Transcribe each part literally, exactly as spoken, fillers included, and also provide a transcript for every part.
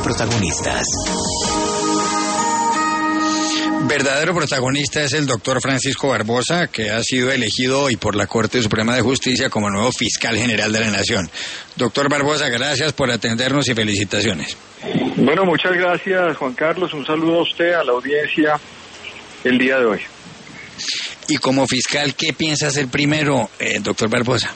protagonistas. Verdadero protagonista es el doctor Francisco Barbosa, que ha sido elegido hoy por la Corte Suprema de Justicia como nuevo fiscal general de la Nación. Doctor Barbosa, gracias por atendernos y felicitaciones. Bueno, muchas gracias, Juan Carlos. Un saludo a usted, a la audiencia, el día de hoy. Y como fiscal, ¿qué piensa hacer primero, eh, doctor Barbosa?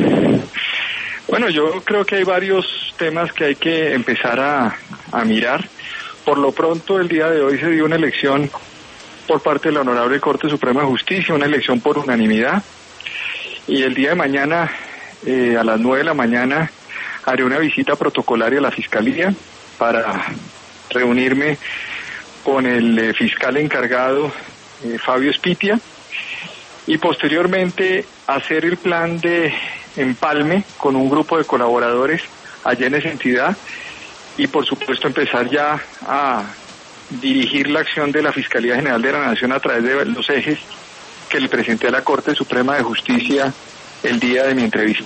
Bueno, yo creo que hay varios temas que hay que empezar a, a mirar. Por lo pronto, el día de hoy se dio una elección por parte de la Honorable Corte Suprema de Justicia, una elección por unanimidad. Y el día de mañana, eh, a las nueve de la mañana, haré una visita protocolaria a la Fiscalía para reunirme con el eh, fiscal encargado, eh, Fabio Espitia, y posteriormente hacer el plan de empalme con un grupo de colaboradores allá en esa entidad y por supuesto empezar ya a dirigir la acción de la Fiscalía General de la Nación a través de los ejes que le presenté a la Corte Suprema de Justicia el día de mi entrevista.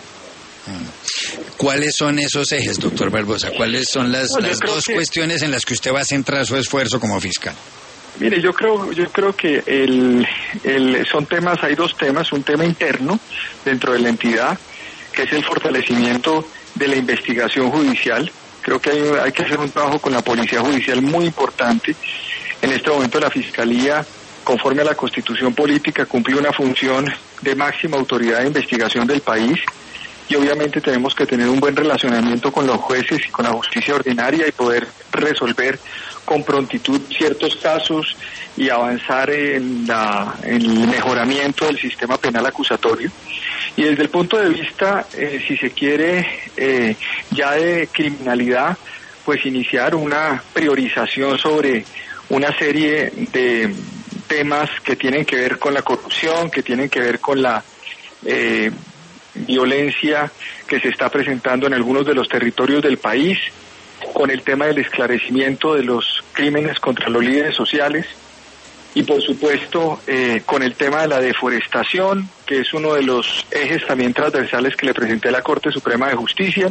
¿Cuáles son esos ejes, doctor Barbosa? ¿Cuáles son las, no, las dos que... cuestiones en las que usted va a centrar su esfuerzo como fiscal? Mire, yo creo, yo creo que el, el, son temas, hay dos temas, un tema interno dentro de la entidad, que es el fortalecimiento de la investigación judicial. Creo que hay, hay que hacer un trabajo con la Policía Judicial muy importante. En este momento la Fiscalía, conforme a la Constitución Política, cumple una función de máxima autoridad de investigación del país y obviamente tenemos que tener un buen relacionamiento con los jueces y con la justicia ordinaria y poder resolver con prontitud ciertos casos y avanzar en, la, en el mejoramiento del sistema penal acusatorio. Y desde el punto de vista, eh, si se quiere, eh, ya de criminalidad, pues iniciar una priorización sobre una serie de temas que tienen que ver con la corrupción, que tienen que ver con la eh, violencia que se está presentando en algunos de los territorios del país, con el tema del esclarecimiento de los crímenes contra los líderes sociales y por supuesto eh, con el tema de la deforestación, que es uno de los ejes también transversales que le presenté a la Corte Suprema de Justicia,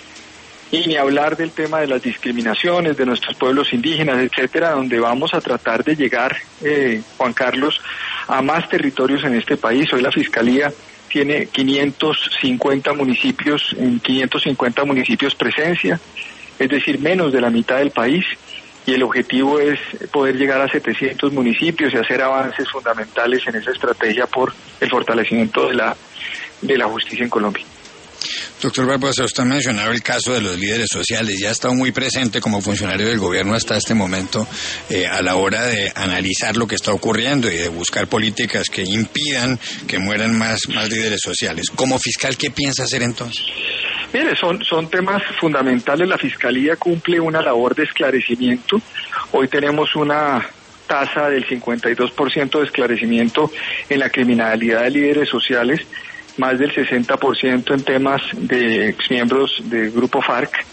y ni hablar del tema de las discriminaciones de nuestros pueblos indígenas, etcétera, donde vamos a tratar de llegar, eh, Juan Carlos, a más territorios en este país. Hoy la Fiscalía tiene quinientos cincuenta municipios, en quinientos cincuenta municipios presencia, es decir, menos de la mitad del país, y el objetivo es poder llegar a setecientos municipios y hacer avances fundamentales en esa estrategia por el fortalecimiento de la, de la justicia en Colombia. Doctor Barbosa, usted ha mencionado el caso de los líderes sociales, ya ha estado muy presente como funcionario del gobierno hasta este momento eh, a la hora de analizar lo que está ocurriendo y de buscar políticas que impidan que mueran más, más líderes sociales. Como fiscal, ¿qué piensa hacer entonces? Mire, son, son temas fundamentales. La Fiscalía cumple una labor de esclarecimiento. Hoy tenemos una tasa del cincuenta y dos por ciento de esclarecimiento en la criminalidad de líderes sociales, más del sesenta por ciento en temas de exmiembros del Grupo FARC.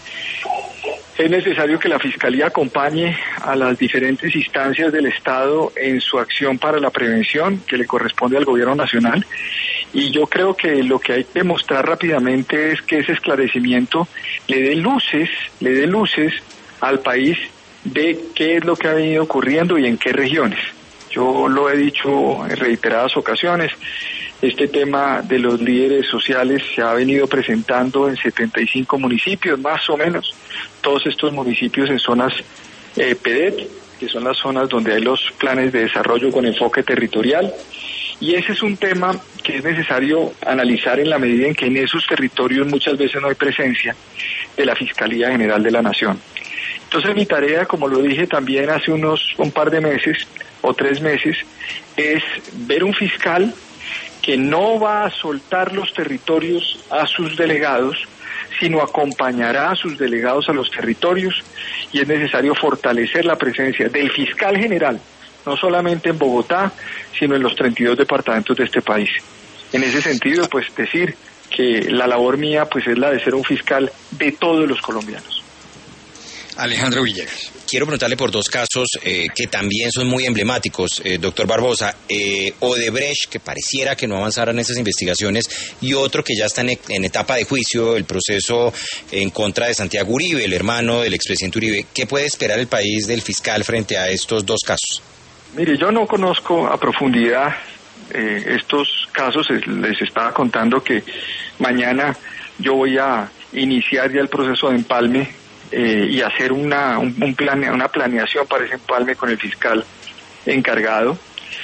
Es necesario que la Fiscalía acompañe a las diferentes instancias del Estado en su acción para la prevención que le corresponde al Gobierno Nacional. Y yo creo que lo que hay que mostrar rápidamente es que ese esclarecimiento le dé luces, le dé luces al país de qué es lo que ha venido ocurriendo y en qué regiones. Yo lo he dicho en reiteradas ocasiones, este tema de los líderes sociales se ha venido presentando en setenta y cinco municipios, más o menos, todos estos municipios en zonas eh, P E D E T, que son las zonas donde hay los planes de desarrollo con enfoque territorial, y ese es un tema que es necesario analizar en la medida en que en esos territorios muchas veces no hay presencia de la Fiscalía General de la Nación. Entonces mi tarea, como lo dije también hace unos un par de meses o tres meses, es ver un fiscal que no va a soltar los territorios a sus delegados, sino acompañará a sus delegados a los territorios, y es necesario fortalecer la presencia del fiscal general, no solamente en Bogotá, sino en los treinta y dos departamentos de este país. En ese sentido, pues decir que la labor mía pues es la de ser un fiscal de todos los colombianos. Alejandro Villegas. Quiero preguntarle por dos casos eh, que también son muy emblemáticos, eh, doctor Barbosa. Eh, Odebrecht, que pareciera que no avanzaran esas investigaciones, y otro que ya está en, en etapa de juicio, el proceso en contra de Santiago Uribe, el hermano del expresidente Uribe. ¿Qué puede esperar el país del fiscal frente a estos dos casos? Mire, yo no conozco a profundidad eh, estos casos. Les estaba contando que mañana yo voy a iniciar ya el proceso de empalme Eh, y hacer una un, un plane, una planeación para ese empalme con el fiscal encargado.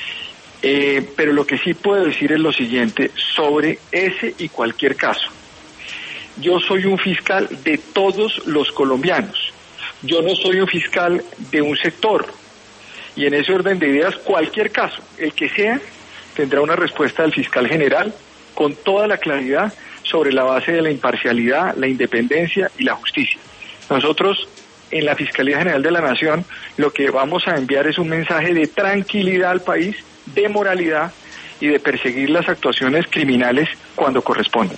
Eh, pero lo que sí puedo decir es lo siguiente sobre ese y cualquier caso. Yo soy un fiscal de todos los colombianos. Yo no soy un fiscal de un sector. Y en ese orden de ideas, cualquier caso, el que sea, tendrá una respuesta del fiscal general con toda la claridad sobre la base de la imparcialidad, la independencia y la justicia. Nosotros, en la Fiscalía General de la Nación, lo que vamos a enviar es un mensaje de tranquilidad al país, de moralidad y de perseguir las actuaciones criminales cuando correspondan.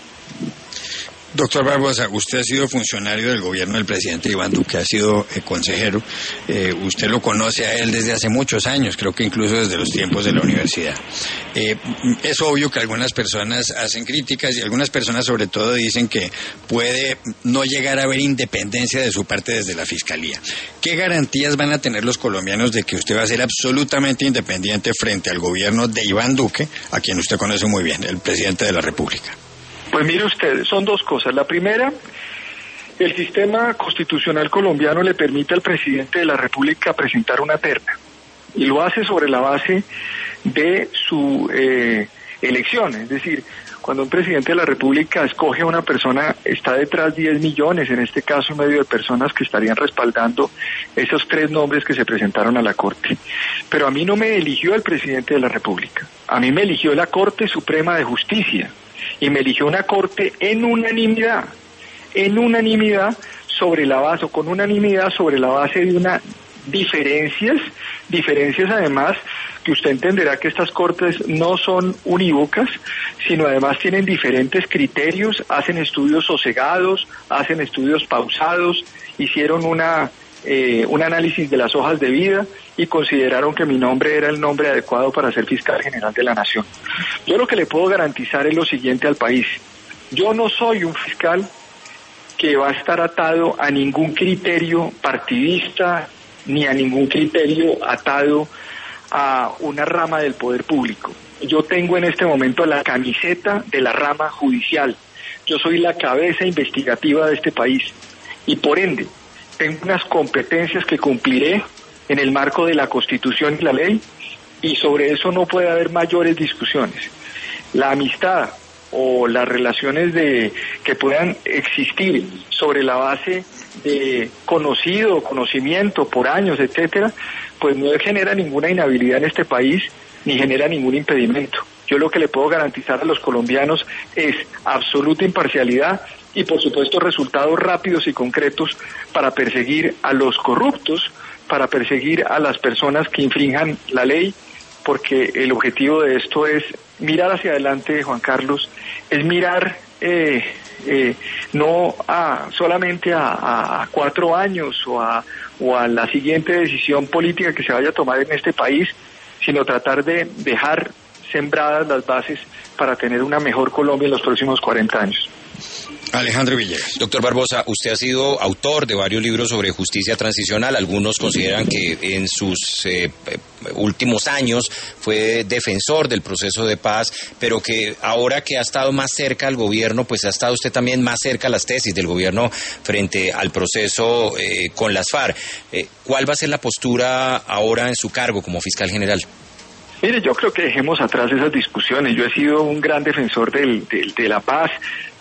Doctor Barbosa, usted ha sido funcionario del gobierno del presidente Iván Duque, ha sido eh, consejero, eh, usted lo conoce a él desde hace muchos años, creo que incluso desde los tiempos de la universidad. Eh, es obvio que algunas personas hacen críticas y algunas personas sobre todo dicen que puede no llegar a haber independencia de su parte desde la Fiscalía. ¿Qué garantías van a tener los colombianos de que usted va a ser absolutamente independiente frente al gobierno de Iván Duque, a quien usted conoce muy bien, el presidente de la República? Pues mire usted, son dos cosas. La primera, el sistema constitucional colombiano le permite al presidente de la República presentar una terna y lo hace sobre la base de su eh, elección. Es decir, cuando un presidente de la República escoge a una persona, está detrás diez millones, en este caso, medio de personas que estarían respaldando esos tres nombres que se presentaron a la Corte. Pero a mí no me eligió el presidente de la República, a mí me eligió la Corte Suprema de Justicia. Y me eligió una corte en unanimidad, en unanimidad sobre la base, o con unanimidad sobre la base de unas diferencias, diferencias además que usted entenderá que estas cortes no son unívocas, sino además tienen diferentes criterios, hacen estudios sosegados, hacen estudios pausados, hicieron una eh, un análisis de las hojas de vida y consideraron que mi nombre era el nombre adecuado para ser fiscal general de la Nación. Yo lo que le puedo garantizar es lo siguiente al país. Yo no soy un fiscal que va a estar atado a ningún criterio partidista ni a ningún criterio atado a una rama del poder público. Yo tengo en este momento la camiseta de la rama judicial. Yo soy la cabeza investigativa de este país y por ende tengo unas competencias que cumpliré en el marco de la Constitución y la ley, y sobre eso no puede haber mayores discusiones. La amistad o las relaciones de que puedan existir sobre la base de conocido, conocimiento por años, etcétera, pues no genera ninguna inhabilidad en este país ni genera ningún impedimento. Yo lo que le puedo garantizar a los colombianos es absoluta imparcialidad y por supuesto resultados rápidos y concretos para perseguir a los corruptos, para perseguir a las personas que infrinjan la ley, porque el objetivo de esto es mirar hacia adelante, Juan Carlos, es mirar eh, eh, no a solamente a, a cuatro años o a, o a la siguiente decisión política que se vaya a tomar en este país, sino tratar de dejar sembradas las bases para tener una mejor Colombia en los próximos cuarenta años. Alejandro Villegas. Doctor Barbosa, usted ha sido autor de varios libros sobre justicia transicional. Algunos consideran que en sus eh, últimos años fue defensor del proceso de paz, pero que ahora que ha estado más cerca al gobierno, pues ha estado usted también más cerca a las tesis del gobierno frente al proceso eh, con las FARC. Eh, ¿Cuál va a ser la postura ahora en su cargo como fiscal general? Mire, yo creo que dejemos atrás esas discusiones. Yo he sido un gran defensor del, del, de la paz.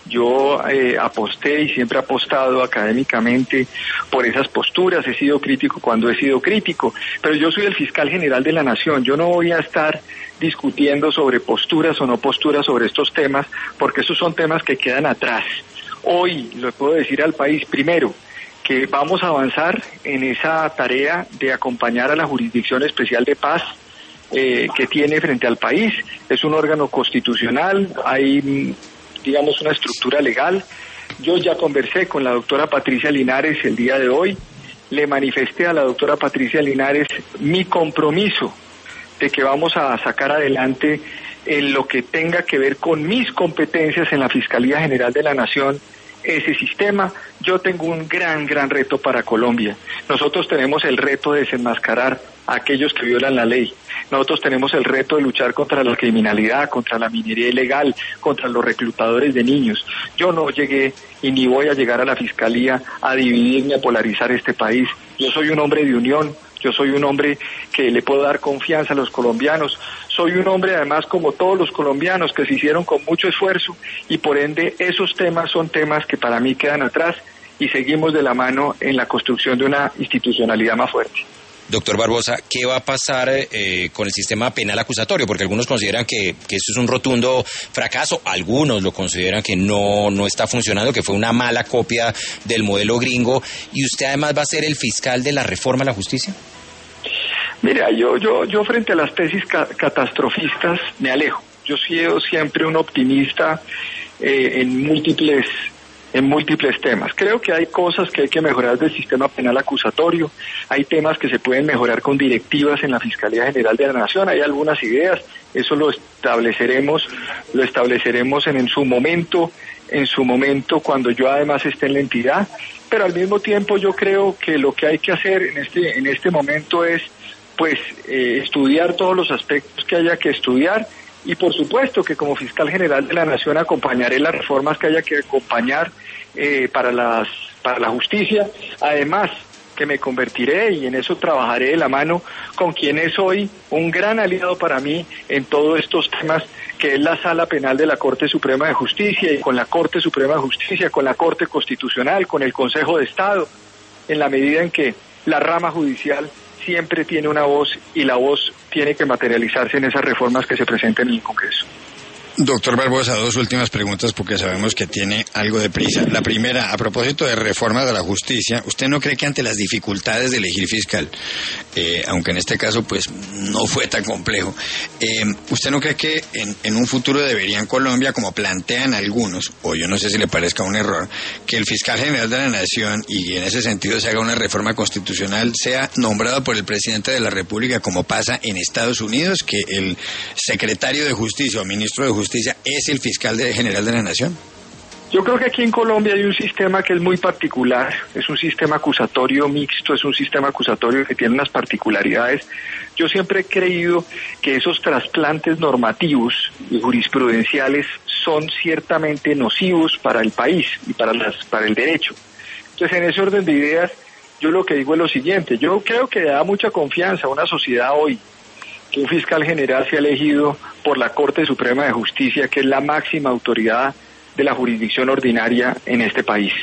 Yo eh, aposté y siempre he apostado académicamente por esas posturas, he sido crítico cuando he sido crítico, pero yo soy el fiscal general de la Nación, yo no voy a estar discutiendo sobre posturas o no posturas sobre estos temas, porque esos son temas que quedan atrás. Hoy le puedo decir al país, primero, que vamos a avanzar en esa tarea de acompañar a la Jurisdicción Especial de Paz, eh, que tiene frente al país. Es un órgano constitucional, hay digamos una estructura legal. Yo ya conversé con la doctora Patricia Linares el día de hoy le manifesté a la doctora Patricia Linares mi compromiso de que vamos a sacar adelante en lo que tenga que ver con mis competencias en la Fiscalía General de la Nación ese sistema. Yo tengo un gran, gran reto para Colombia. Nosotros tenemos el reto de desenmascarar a aquellos que violan la ley. Nosotros tenemos el reto de luchar contra la criminalidad, contra la minería ilegal, contra los reclutadores de niños. Yo no llegué y ni voy a llegar a la Fiscalía a dividir ni a polarizar este país. Yo soy un hombre de unión. Yo soy un hombre que le puedo dar confianza a los colombianos. Soy un hombre, además, como todos los colombianos, que se hicieron con mucho esfuerzo y, por ende, esos temas son temas que para mí quedan atrás y seguimos de la mano en la construcción de una institucionalidad más fuerte. Doctor Barbosa, ¿qué va a pasar eh, con el sistema penal acusatorio? Porque algunos consideran que, que esto es un rotundo fracaso, algunos lo consideran que no, no está funcionando, que fue una mala copia del modelo gringo, y usted además va a ser el fiscal de la reforma a la justicia. Mira, yo, yo, yo frente a las tesis ca- catastrofistas me alejo. Yo he sido siempre un optimista eh, en múltiples en múltiples temas. Creo que hay cosas que hay que mejorar del sistema penal acusatorio, hay temas que se pueden mejorar con directivas en la Fiscalía General de la Nación, hay algunas ideas, eso lo estableceremos, lo estableceremos en, en su momento, en su momento cuando yo además esté en la entidad, pero al mismo tiempo yo creo que lo que hay que hacer en este, en este momento es pues eh, estudiar todos los aspectos que haya que estudiar. Y por supuesto que como fiscal general de la Nación acompañaré las reformas que haya que acompañar eh, para las para la justicia. Además que me convertiré y en eso trabajaré de la mano con quien es hoy un gran aliado para mí en todos estos temas, que es la Sala Penal de la Corte Suprema de Justicia, y con la Corte Suprema de Justicia, con la Corte Constitucional, con el Consejo de Estado, en la medida en que la rama judicial siempre tiene una voz y la voz tiene que materializarse en esas reformas que se presenten en el Congreso. Doctor Barbosa, dos últimas preguntas porque sabemos que tiene algo de prisa. La primera, a propósito de reforma de la justicia, ¿usted no cree que ante las dificultades de elegir fiscal, eh, aunque en este caso pues no fue tan complejo, eh, ¿usted no cree que en, en un futuro debería en Colombia, como plantean algunos, o yo no sé si le parezca un error, que el fiscal general de la Nación, y en ese sentido se haga una reforma constitucional, sea nombrado por el presidente de la República, como pasa en Estados Unidos, que el secretario de Justicia o ministro de Justicia Justicia es el fiscal de, general de la Nación? Yo creo que aquí en Colombia hay un sistema que es muy particular, es un sistema acusatorio mixto, es un sistema acusatorio que tiene unas particularidades. Yo siempre he creído que esos trasplantes normativos y jurisprudenciales son ciertamente nocivos para el país y para las para el derecho. Entonces, en ese orden de ideas, yo lo que digo es lo siguiente: yo creo que da mucha confianza a una sociedad hoy que un fiscal general sea elegido por la Corte Suprema de Justicia, que es la máxima autoridad de la jurisdicción ordinaria en este país.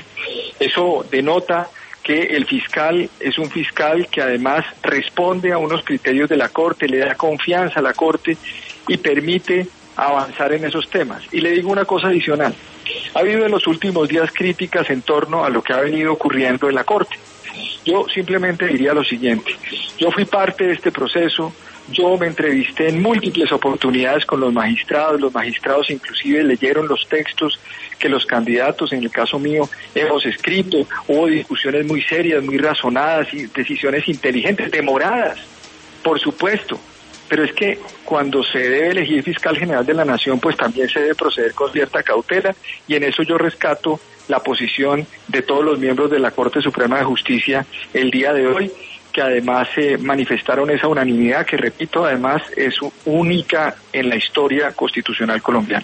Eso denota que el fiscal es un fiscal que además responde a unos criterios de la Corte, le da confianza a la Corte y permite avanzar en esos temas. Y le digo una cosa adicional: ha habido en los últimos días críticas en torno a lo que ha venido ocurriendo en la Corte. Yo simplemente diría lo siguiente: yo fui parte de este proceso. Yo me entrevisté en múltiples oportunidades con los magistrados, los magistrados inclusive leyeron los textos que los candidatos, en el caso mío, hemos escrito. Hubo discusiones muy serias, muy razonadas y decisiones inteligentes, demoradas, por supuesto, pero es que cuando se debe elegir fiscal general de la Nación, pues también se debe proceder con cierta cautela, y en eso yo rescato la posición de todos los miembros de la Corte Suprema de Justicia el día de hoy, que además eh, manifestaron esa unanimidad que, repito, además es única en la historia constitucional colombiana.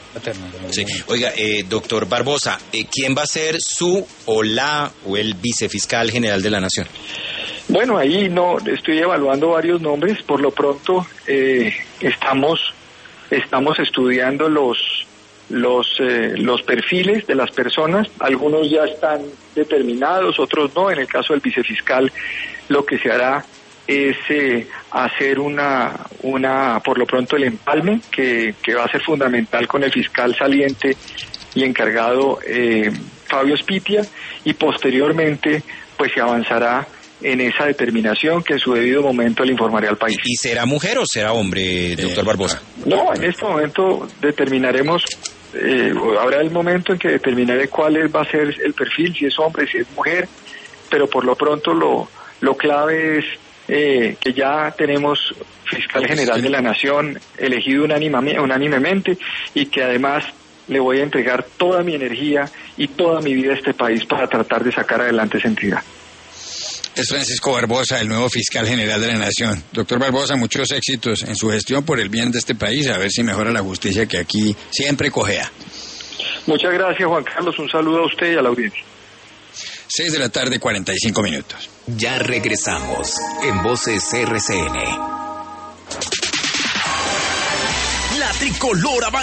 Sí. Oiga, eh, doctor Barbosa, eh, ¿quién va a ser su o la o el vicefiscal general de la Nación? Bueno, ahí no estoy evaluando varios nombres. Por lo pronto eh, estamos estamos estudiando los los eh, los perfiles de las personas. Algunos ya están determinados, otros no. En el caso del vicefiscal, lo que se hará es eh, hacer una, una, por lo pronto, el empalme, que, que va a ser fundamental con el fiscal saliente y encargado eh, Fabio Spitia, y posteriormente pues se avanzará en esa determinación que en su debido momento le informaré al país. ¿Y será mujer o será hombre, doctor eh, Barbosa? No, en este momento determinaremos, eh, habrá el momento en que determinaré cuál es, va a ser el perfil, si es hombre, si es mujer. pero por lo pronto lo, lo clave es eh, que ya tenemos fiscal general de la Nación elegido unánime, unánimemente y que además le voy a entregar toda mi energía y toda mi vida a este país para tratar de sacar adelante esa entidad. Es Francisco Barbosa, el nuevo fiscal general de la Nación. Doctor Barbosa, muchos éxitos en su gestión por el bien de este país, a ver si mejora la justicia que aquí siempre cojea. Muchas gracias, Juan Carlos. Un saludo a usted y a la audiencia. Seis de la tarde, cuarenta y cinco minutos. Ya regresamos en Voces R C N. La tricolor avanza.